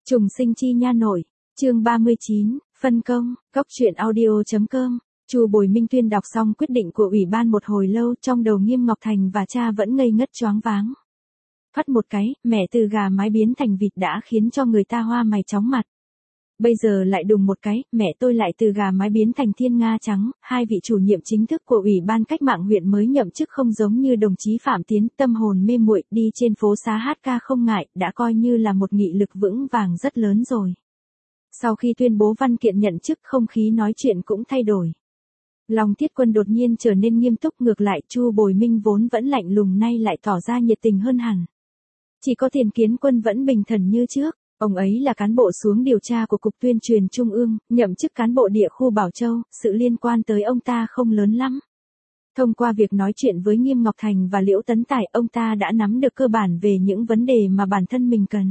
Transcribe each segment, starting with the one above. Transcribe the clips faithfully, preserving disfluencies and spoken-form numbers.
Trùng sinh chi nha nội, chương ba mươi chín, phân công, góc truyện audio.com. Chu Bồi Minh tuyên đọc xong quyết định của ủy ban một hồi lâu, trong đầu Nghiêm Ngọc Thành và cha vẫn ngây ngất choáng váng. Phắt một cái, mẹ từ gà mái biến thành vịt đã khiến cho người ta hoa mày chóng mặt. Bây giờ lại đùng một cái, mẹ tôi lại từ gà mái biến thành thiên nga trắng. Hai vị chủ nhiệm chính thức của Ủy ban Cách mạng huyện mới nhậm chức không giống như đồng chí Phạm Tiến, tâm hồn mê muội, đi trên phố xá hát ca không ngại, đã coi như là một nghị lực vững vàng rất lớn rồi. Sau khi tuyên bố văn kiện nhận chức, không khí nói chuyện cũng thay đổi. Long Thiết Quân đột nhiên trở nên nghiêm túc, ngược lại Chu Bồi Minh vốn vẫn lạnh lùng nay lại tỏ ra nhiệt tình hơn hẳn. Chỉ có Tiền Kiến Quân vẫn bình thản như trước. Ông ấy là cán bộ xuống điều tra của Cục Tuyên truyền Trung ương, nhậm chức cán bộ địa khu Bảo Châu, sự liên quan tới ông ta không lớn lắm. Thông qua việc nói chuyện với Nghiêm Ngọc Thành và Liễu Tấn Tài, ông ta đã nắm được cơ bản về những vấn đề mà bản thân mình cần.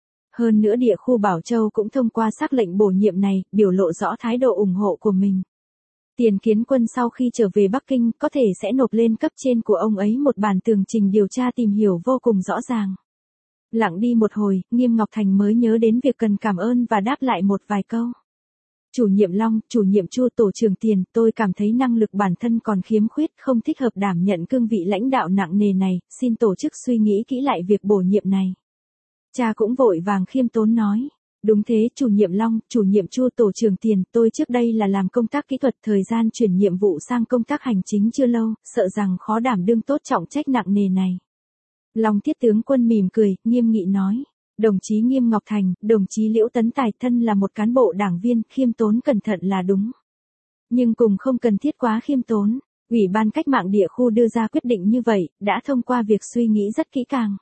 Hơn nữa địa khu Bảo Châu cũng thông qua sắc lệnh bổ nhiệm này, biểu lộ rõ thái độ ủng hộ của mình. Tiền Kiến Quân sau khi trở về Bắc Kinh có thể sẽ nộp lên cấp trên của ông ấy một bản tường trình điều tra tìm hiểu vô cùng rõ ràng. Lặng đi một hồi, Nghiêm Ngọc Thành mới nhớ đến việc cần cảm ơn và đáp lại một vài câu. Chủ nhiệm Long, chủ nhiệm Chu, tổ trưởng Tiền, tôi cảm thấy năng lực bản thân còn khiếm khuyết, không thích hợp đảm nhận cương vị lãnh đạo nặng nề này, xin tổ chức suy nghĩ kỹ lại việc bổ nhiệm này. Cha cũng vội vàng khiêm tốn nói. Đúng thế, chủ nhiệm Long, chủ nhiệm Chu, tổ trưởng Tiền, tôi trước đây là làm công tác kỹ thuật, thời gian chuyển nhiệm vụ sang công tác hành chính chưa lâu, sợ rằng khó đảm đương tốt trọng trách nặng nề này. Long Thiết tướng Quân mỉm cười, nghiêm nghị nói. Đồng chí Nghiêm Ngọc Thành, đồng chí Liễu Tấn Tài thân là một cán bộ đảng viên, khiêm tốn cẩn thận là đúng. Nhưng cùng không cần thiết quá khiêm tốn, Ủy ban Cách mạng địa khu đưa ra quyết định như vậy, đã thông qua việc suy nghĩ rất kỹ càng.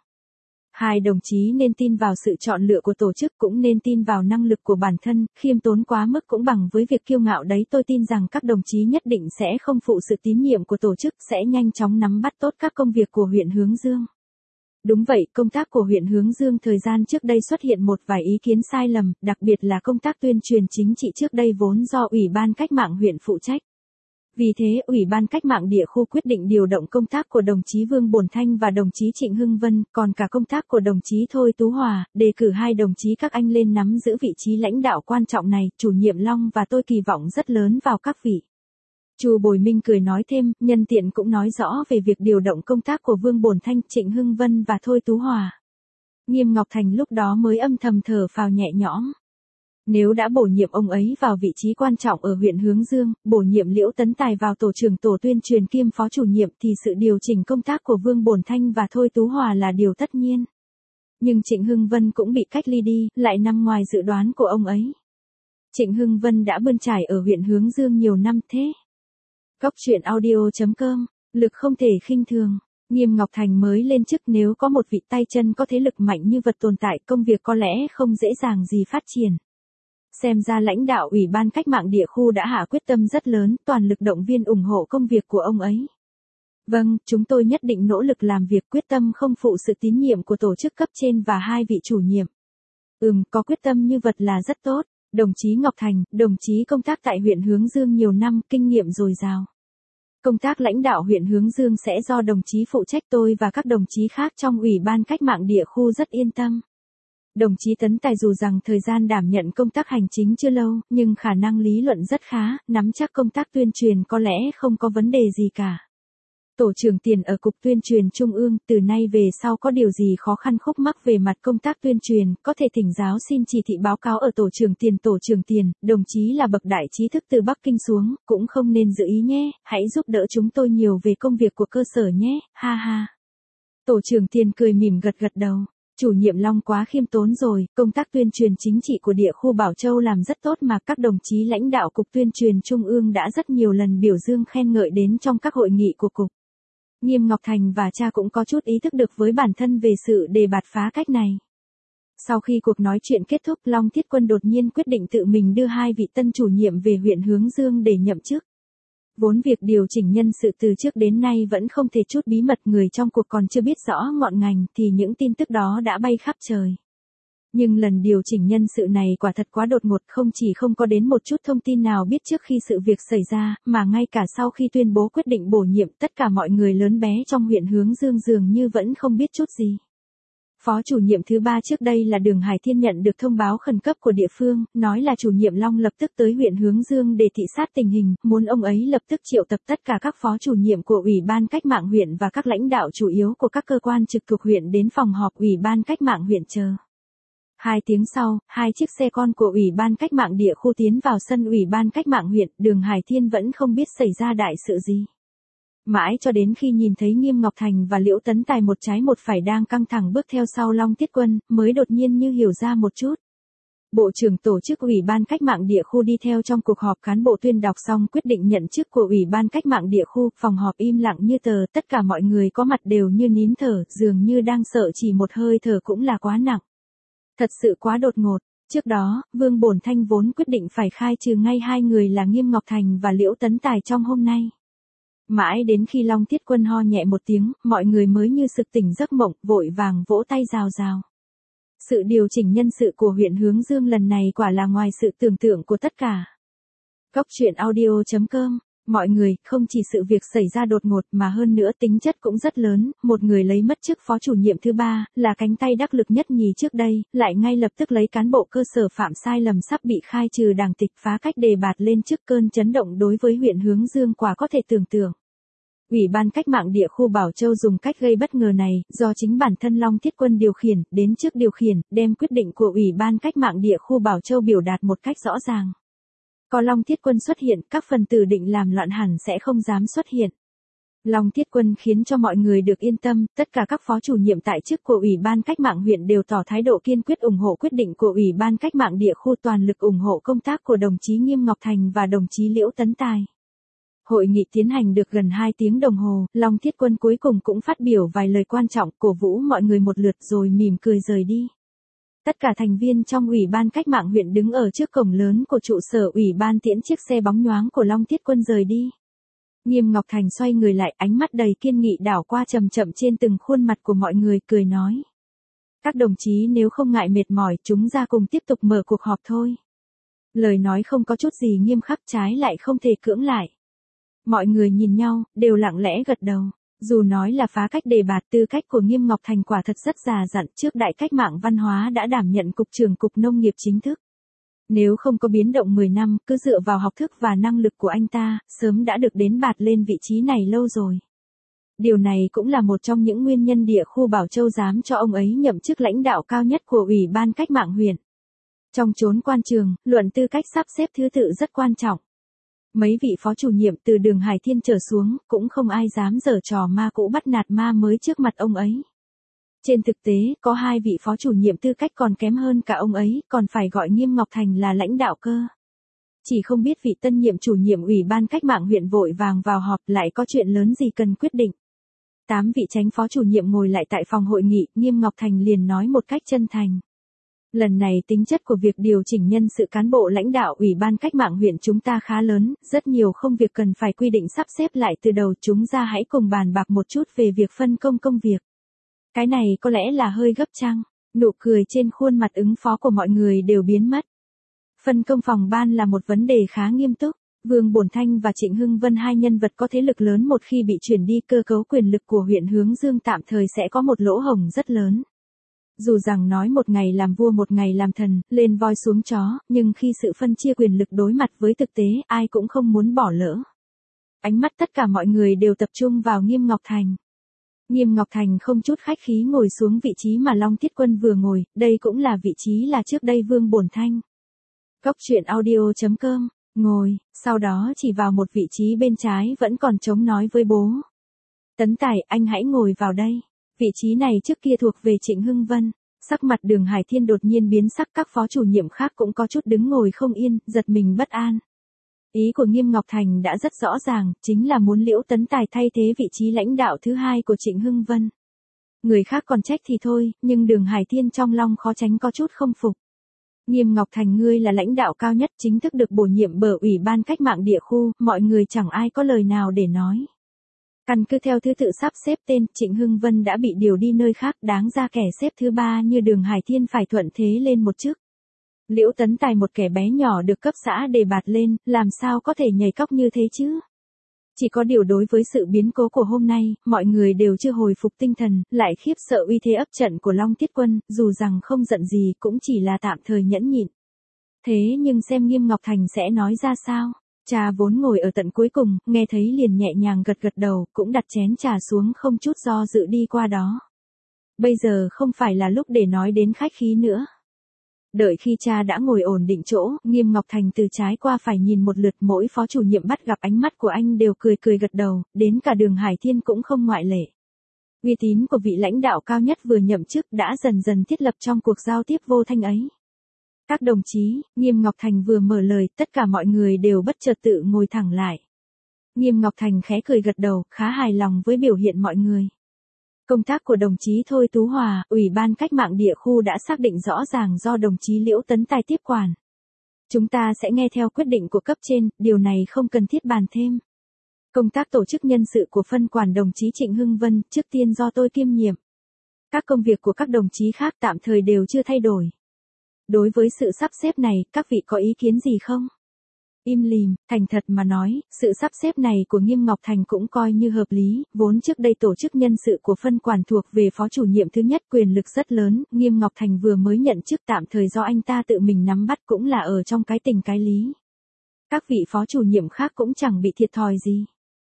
Hai đồng chí nên tin vào sự chọn lựa của tổ chức, cũng nên tin vào năng lực của bản thân, khiêm tốn quá mức cũng bằng với việc kiêu ngạo đấy. Tôi tin rằng các đồng chí nhất định sẽ không phụ sự tín nhiệm của tổ chức, sẽ nhanh chóng nắm bắt tốt các công việc của huyện Hướng Dương. Đúng vậy, công tác của huyện Hướng Dương thời gian trước đây xuất hiện một vài ý kiến sai lầm, đặc biệt là công tác tuyên truyền chính trị trước đây vốn do Ủy ban Cách mạng huyện phụ trách. Vì thế, Ủy ban Cách mạng địa khu quyết định điều động công tác của đồng chí Vương Bổn Thanh và đồng chí Trịnh Hưng Vân, còn cả công tác của đồng chí Thôi Tú Hòa, đề cử hai đồng chí các anh lên nắm giữ vị trí lãnh đạo quan trọng này. Chủ nhiệm Long và tôi kỳ vọng rất lớn vào các vị. Chu Bồi Minh cười nói thêm, nhân tiện cũng nói rõ về việc điều động công tác của Vương Bổn Thanh, Trịnh Hưng Vân và Thôi Tú Hòa. Nghiêm Ngọc Thành lúc đó mới âm thầm thở phào nhẹ nhõm. Nếu đã bổ nhiệm ông ấy vào vị trí quan trọng ở huyện Hướng Dương, bổ nhiệm Liễu Tấn Tài vào tổ trưởng tổ tuyên truyền kiêm phó chủ nhiệm, thì sự điều chỉnh công tác của Vương Bổn Thanh và Thôi Tú Hòa là điều tất nhiên. Nhưng Trịnh Hưng Vân cũng bị cách ly đi, lại nằm ngoài dự đoán của ông ấy. Trịnh Hưng Vân đã bươn trải ở huyện Hướng Dương nhiều năm thế. Góc truyện audio.com, lực không thể khinh thường. Nghiêm Ngọc Thành mới lên chức, nếu có một vị tay chân có thế lực mạnh như vật tồn tại, công việc có lẽ không dễ dàng gì phát triển. Xem ra lãnh đạo Ủy ban Cách mạng địa khu đã hạ quyết tâm rất lớn, toàn lực động viên ủng hộ công việc của ông ấy. Vâng, chúng tôi nhất định nỗ lực làm việc, quyết tâm không phụ sự tín nhiệm của tổ chức cấp trên và hai vị chủ nhiệm. Ừm, có quyết tâm như vật là rất tốt. Đồng chí Ngọc Thành, đồng chí công tác tại huyện Hướng Dương nhiều năm, kinh nghiệm dồi dào. Công tác lãnh đạo huyện Hướng Dương sẽ do đồng chí phụ trách, tôi và các đồng chí khác trong Ủy ban Cách mạng địa khu rất yên tâm. Đồng chí Tấn Tài dù rằng thời gian đảm nhận công tác hành chính chưa lâu, nhưng khả năng lý luận rất khá, nắm chắc công tác tuyên truyền có lẽ không có vấn đề gì cả. Tổ trưởng Tiền ở Cục Tuyên truyền Trung ương, từ nay về sau có điều gì khó khăn khúc mắc về mặt công tác tuyên truyền, có thể thỉnh giáo xin chỉ thị báo cáo ở tổ trưởng Tiền. Tổ trưởng Tiền, đồng chí là bậc đại trí thức từ Bắc Kinh xuống, cũng không nên giữ ý nhé, hãy giúp đỡ chúng tôi nhiều về công việc của cơ sở nhé, ha ha. Tổ trưởng Tiền cười mỉm gật gật đầu. Chủ nhiệm Long quá khiêm tốn rồi, công tác tuyên truyền chính trị của địa khu Bảo Châu làm rất tốt mà các đồng chí lãnh đạo Cục Tuyên truyền Trung ương đã rất nhiều lần biểu dương khen ngợi đến trong các hội nghị của Cục. Nghiêm Ngọc Thành và cha cũng có chút ý thức được với bản thân về sự đề bạt phá cách này. Sau khi cuộc nói chuyện kết thúc, Long Thiết Quân đột nhiên quyết định tự mình đưa hai vị tân chủ nhiệm về huyện Hướng Dương để nhậm chức. Vốn việc điều chỉnh nhân sự từ trước đến nay vẫn không thể chút bí mật, người trong cuộc còn chưa biết rõ ngọn ngành thì những tin tức đó đã bay khắp trời. Nhưng lần điều chỉnh nhân sự này quả thật quá đột ngột, không chỉ không có đến một chút thông tin nào biết trước khi sự việc xảy ra, mà ngay cả sau khi tuyên bố quyết định bổ nhiệm, tất cả mọi người lớn bé trong huyện Hướng Dương dường như vẫn không biết chút gì. Phó chủ nhiệm thứ ba trước đây là Đường Hải Thiên nhận được thông báo khẩn cấp của địa phương, nói là chủ nhiệm Long lập tức tới huyện Hướng Dương để thị sát tình hình, muốn ông ấy lập tức triệu tập tất cả các phó chủ nhiệm của Ủy ban Cách mạng huyện và các lãnh đạo chủ yếu của các cơ quan trực thuộc huyện đến phòng họp Ủy ban Cách mạng huyện chờ. Hai tiếng sau, hai chiếc xe con của Ủy ban Cách mạng địa khu tiến vào sân Ủy ban Cách mạng huyện, Đường Hải Thiên vẫn không biết xảy ra đại sự gì. Mãi cho đến khi nhìn thấy Nghiêm Ngọc Thành và Liễu Tấn Tài một trái một phải đang căng thẳng bước theo sau Long Thiết Quân, mới đột nhiên như hiểu ra một chút. Bộ trưởng tổ chức Ủy ban Cách mạng địa khu đi theo trong cuộc họp cán bộ tuyên đọc xong quyết định nhận chức của Ủy ban Cách mạng địa khu, phòng họp im lặng như tờ, tất cả mọi người có mặt đều như nín thở, dường như đang sợ chỉ một hơi thở cũng là quá nặng. Thật sự quá đột ngột. Trước đó, Vương Bổn Thanh vốn quyết định phải khai trừ ngay hai người là Nghiêm Ngọc Thành và Liễu Tấn Tài trong hôm nay. Mãi đến khi Long Thiết Quân ho nhẹ một tiếng, mọi người mới như sực tỉnh giấc mộng, vội vàng vỗ tay rào rào. Sự điều chỉnh nhân sự của huyện Hướng Dương lần này quả là ngoài sự tưởng tượng của tất cả. Cốc truyện audio chấm com. Mọi người, không chỉ sự việc xảy ra đột ngột mà hơn nữa tính chất cũng rất lớn, một người lấy mất chức phó chủ nhiệm thứ ba, là cánh tay đắc lực nhất nhì trước đây, lại ngay lập tức lấy cán bộ cơ sở phạm sai lầm sắp bị khai trừ đảng tịch phá cách đề bạt lên chức, cơn chấn động đối với huyện Hướng Dương quả có thể tưởng tượng. Ủy ban Cách mạng địa khu Bảo Châu dùng cách gây bất ngờ này, do chính bản thân Long Thiết Quân điều khiển, đến trước điều khiển, đem quyết định của Ủy ban Cách mạng địa khu Bảo Châu biểu đạt một cách rõ ràng. Có Long Thiết Quân xuất hiện, các phần tử định làm loạn hẳn sẽ không dám xuất hiện. Long Thiết Quân khiến cho mọi người được yên tâm, tất cả các phó chủ nhiệm tại chức của Ủy ban Cách mạng huyện đều tỏ thái độ kiên quyết ủng hộ quyết định của Ủy ban Cách mạng địa khu, toàn lực ủng hộ công tác của đồng chí Nghiêm Ngọc Thành và đồng chí Liễu Tấn Tài. Hội nghị tiến hành được gần hai tiếng đồng hồ, Long Thiết Quân cuối cùng cũng phát biểu vài lời quan trọng, cổ vũ mọi người một lượt rồi mỉm cười rời đi. Tất cả thành viên trong Ủy ban Cách mạng huyện đứng ở trước cổng lớn của trụ sở Ủy ban tiễn chiếc xe bóng nhoáng của Long Thiết Quân rời đi. Nghiêm Ngọc Thành xoay người lại, ánh mắt đầy kiên nghị đảo qua chậm chậm trên từng khuôn mặt của mọi người, cười nói. Các đồng chí nếu không ngại mệt mỏi, chúng ra cùng tiếp tục mở cuộc họp thôi. Lời nói không có chút gì nghiêm khắc, trái lại không thể cưỡng lại. Mọi người nhìn nhau, đều lặng lẽ gật đầu. Dù nói là phá cách đề bạt, tư cách của Nghiêm Ngọc Thành quả thật rất già dặn, trước đại cách mạng văn hóa đã đảm nhận cục trưởng cục nông nghiệp chính thức. Nếu không có biến động mười năm, cứ dựa vào học thức và năng lực của anh ta, sớm đã được đến bạt lên vị trí này lâu rồi. Điều này cũng là một trong những nguyên nhân địa khu Bảo Châu dám cho ông ấy nhậm chức lãnh đạo cao nhất của Ủy ban Cách mạng huyện. Trong chốn quan trường, luận tư cách sắp xếp thứ tự rất quan trọng. Mấy vị phó chủ nhiệm từ Đường Hải Thiên trở xuống, cũng không ai dám giở trò ma cũ bắt nạt ma mới trước mặt ông ấy. Trên thực tế, có hai vị phó chủ nhiệm tư cách còn kém hơn cả ông ấy, còn phải gọi Nghiêm Ngọc Thành là lãnh đạo cơ. Chỉ không biết vị tân nhiệm chủ nhiệm Ủy ban Cách mạng huyện vội vàng vào họp, lại có chuyện lớn gì cần quyết định. Tám vị chánh phó chủ nhiệm ngồi lại tại phòng hội nghị, Nghiêm Ngọc Thành liền nói một cách chân thành. Lần này tính chất của việc điều chỉnh nhân sự cán bộ lãnh đạo Ủy ban Cách mạng huyện chúng ta khá lớn, rất nhiều không việc cần phải quy định sắp xếp lại từ đầu, chúng ta hãy cùng bàn bạc một chút về việc phân công công việc. Cái này có lẽ là hơi gấp chăng? Nụ cười trên khuôn mặt ứng phó của mọi người đều biến mất. Phân công phòng ban là một vấn đề khá nghiêm túc. Vương Bổn Thanh và Trịnh Hưng Vân, hai nhân vật có thế lực lớn, một khi bị chuyển đi, cơ cấu quyền lực của huyện Hướng Dương tạm thời sẽ có một lỗ hổng rất lớn. Dù rằng nói một ngày làm vua một ngày làm thần, lên voi xuống chó, nhưng khi sự phân chia quyền lực đối mặt với thực tế, ai cũng không muốn bỏ lỡ. Ánh mắt tất cả mọi người đều tập trung vào Nghiêm Ngọc Thành. Nghiêm Ngọc Thành không chút khách khí ngồi xuống vị trí mà Long Thiết Quân vừa ngồi, đây cũng là vị trí là trước đây Vương Bổn Thanh. Cốc truyện audio chấm com, ngồi, sau đó chỉ vào một vị trí bên trái vẫn còn trống nói với bố. Tấn Tài, anh hãy ngồi vào đây. Vị trí này trước kia thuộc về Trịnh Hưng Vân. Sắc mặt Đường Hải Thiên đột nhiên biến sắc, các phó chủ nhiệm khác cũng có chút đứng ngồi không yên, giật mình bất an. Ý của Nghiêm Ngọc Thành đã rất rõ ràng, chính là muốn Liễu Tấn Tài thay thế vị trí lãnh đạo thứ hai của Trịnh Hưng Vân. Người khác còn trách thì thôi, nhưng Đường Hải Thiên trong lòng khó tránh có chút không phục. Nghiêm Ngọc Thành, ngươi là lãnh đạo cao nhất, chính thức được bổ nhiệm bởi Ủy ban Cách mạng địa khu, mọi người chẳng ai có lời nào để nói. Căn cứ theo thứ tự sắp xếp tên, Trịnh Hưng Vân đã bị điều đi nơi khác, đáng ra kẻ xếp thứ ba như Đường Hải Thiên phải thuận thế lên một chức. Liễu Tấn Tài, một kẻ bé nhỏ được cấp xã đề bạt lên, làm sao có thể nhảy cóc như thế chứ? Chỉ có điều đối với sự biến cố của hôm nay, mọi người đều chưa hồi phục tinh thần, lại khiếp sợ uy thế ấp trận của Long Tiết Quân, dù rằng không giận gì cũng chỉ là tạm thời nhẫn nhịn. Thế nhưng xem Nghiêm Ngọc Thành sẽ nói ra sao? Cha vốn ngồi ở tận cuối cùng, nghe thấy liền nhẹ nhàng gật gật đầu, cũng đặt chén trà xuống không chút do dự đi qua đó. Bây giờ không phải là lúc để nói đến khách khí nữa. Đợi khi cha đã ngồi ổn định chỗ, Nghiêm Ngọc Thành từ trái qua phải nhìn một lượt, mỗi phó chủ nhiệm bắt gặp ánh mắt của anh đều cười cười gật đầu, đến cả Đường Hải Thiên cũng không ngoại lệ. Uy tín của vị lãnh đạo cao nhất vừa nhậm chức đã dần dần thiết lập trong cuộc giao tiếp vô thanh ấy. Các đồng chí, Nghiêm Ngọc Thành vừa mở lời, tất cả mọi người đều bất chợt tự ngồi thẳng lại. Nghiêm Ngọc Thành khẽ cười gật đầu, khá hài lòng với biểu hiện mọi người. Công tác của đồng chí Thôi Tú Hòa, Ủy ban Cách mạng địa khu đã xác định rõ ràng do đồng chí Liễu Tấn Tài tiếp quản. Chúng ta sẽ nghe theo quyết định của cấp trên, điều này không cần thiết bàn thêm. Công tác tổ chức nhân sự của phân quản đồng chí Trịnh Hưng Vân, trước tiên do tôi kiêm nhiệm. Các công việc của các đồng chí khác tạm thời đều chưa thay đổi. Đối với sự sắp xếp này, các vị có ý kiến gì không? Im lìm, thành thật mà nói, sự sắp xếp này của Nghiêm Ngọc Thành cũng coi như hợp lý, vốn trước đây tổ chức nhân sự của phân quản thuộc về phó chủ nhiệm thứ nhất, quyền lực rất lớn, Nghiêm Ngọc Thành vừa mới nhận chức tạm thời do anh ta tự mình nắm bắt cũng là ở trong cái tình cái lý. Các vị phó chủ nhiệm khác cũng chẳng bị thiệt thòi gì.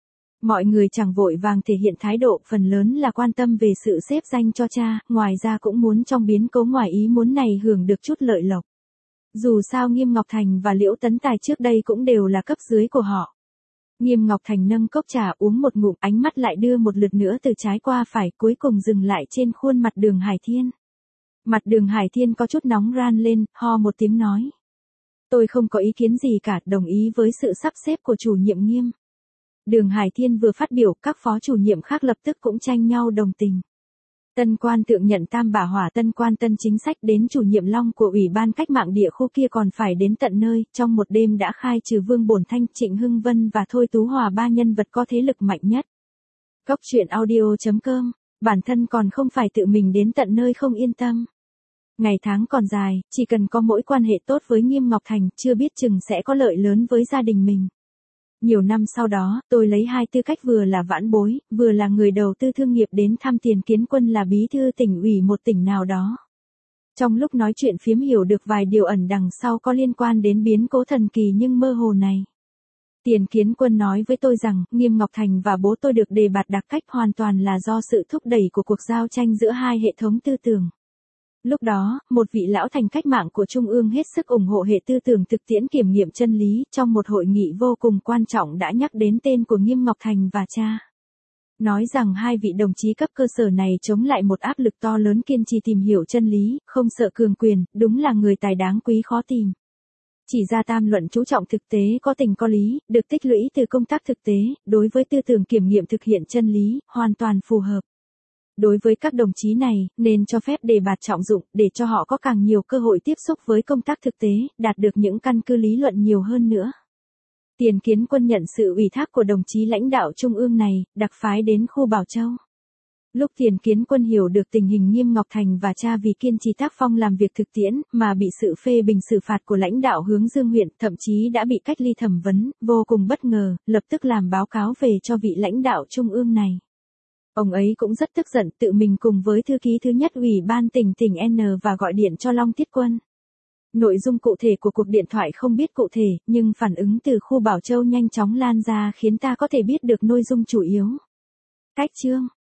Mọi người chẳng vội vàng thể hiện thái độ, phần lớn là quan tâm về sự xếp danh cho cha, ngoài ra cũng muốn trong biến cố ngoài ý muốn này hưởng được chút lợi lộc. Dù sao Nghiêm Ngọc Thành và Liễu Tấn Tài trước đây cũng đều là cấp dưới của họ. Nghiêm Ngọc Thành nâng cốc trà uống một ngụm, ánh mắt lại đưa một lượt nữa từ trái qua phải, cuối cùng dừng lại trên khuôn mặt Đường Hải Thiên. Mặt Đường Hải Thiên có chút nóng ran lên, ho một tiếng nói. Tôi không có ý kiến gì cả, đồng ý với sự sắp xếp của chủ nhiệm Nghiêm. Đường Hải Thiên vừa phát biểu, các phó chủ nhiệm khác lập tức cũng tranh nhau đồng tình. Tân quan thượng nhận tam bả hỏa, tân quan tân chính sách, đến chủ nhiệm Long của Ủy ban Cách mạng địa khu kia còn phải đến tận nơi, trong một đêm đã khai trừ Vương Bổn Thanh, Trịnh Hưng Vân và Thôi Tú Hòa, ba nhân vật có thế lực mạnh nhất. Cốc truyện audio chấm com, bản thân còn không phải tự mình đến tận nơi không yên tâm. Ngày tháng còn dài, chỉ cần có mỗi quan hệ tốt với Nghiêm Ngọc Thành, chưa biết chừng sẽ có lợi lớn với gia đình mình. Nhiều năm sau đó, tôi lấy hai tư cách vừa là vãn bối, vừa là người đầu tư thương nghiệp đến thăm Tiền Kiến Quân là bí thư tỉnh ủy một tỉnh nào đó. Trong lúc nói chuyện phiếm hiểu được vài điều ẩn đằng sau có liên quan đến biến cố thần kỳ nhưng mơ hồ này. Tiền Kiến Quân nói với tôi rằng, Nghiêm Ngọc Thành và bố tôi được đề bạt đặc cách hoàn toàn là do sự thúc đẩy của cuộc giao tranh giữa hai hệ thống tư tưởng. Lúc đó, một vị lão thành cách mạng của Trung ương hết sức ủng hộ hệ tư tưởng thực tiễn kiểm nghiệm chân lý, trong một hội nghị vô cùng quan trọng đã nhắc đến tên của Nghiêm Ngọc Thành và cha. Nói rằng hai vị đồng chí cấp cơ sở này chống lại một áp lực to lớn, kiên trì tìm hiểu chân lý, không sợ cường quyền, đúng là người tài đáng quý khó tìm. Chỉ ra tam luận chú trọng thực tế, có tình có lý, được tích lũy từ công tác thực tế, đối với tư tưởng kiểm nghiệm thực hiện chân lý, hoàn toàn phù hợp. Đối với các đồng chí này, nên cho phép đề bạt trọng dụng, để cho họ có càng nhiều cơ hội tiếp xúc với công tác thực tế, đạt được những căn cứ lý luận nhiều hơn nữa. Tiền Kiến Quân nhận sự ủy thác của đồng chí lãnh đạo trung ương này, đặc phái đến khu Bảo Châu. Lúc Tiền Kiến Quân hiểu được tình hình Nghiêm Ngọc Thành và cha vì kiên trì tác phong làm việc thực tiễn, mà bị sự phê bình xử phạt của lãnh đạo Hướng Dương huyện, thậm chí đã bị cách ly thẩm vấn, vô cùng bất ngờ, lập tức làm báo cáo về cho vị lãnh đạo trung ương này. Ông ấy cũng rất tức giận, tự mình cùng với thư ký thứ nhất Ủy ban tỉnh tỉnh N và gọi điện cho Long Tiết Quân. Nội dung cụ thể của cuộc điện thoại không biết cụ thể, nhưng phản ứng từ khu Bảo Châu nhanh chóng lan ra khiến ta có thể biết được nội dung chủ yếu. Cách chương,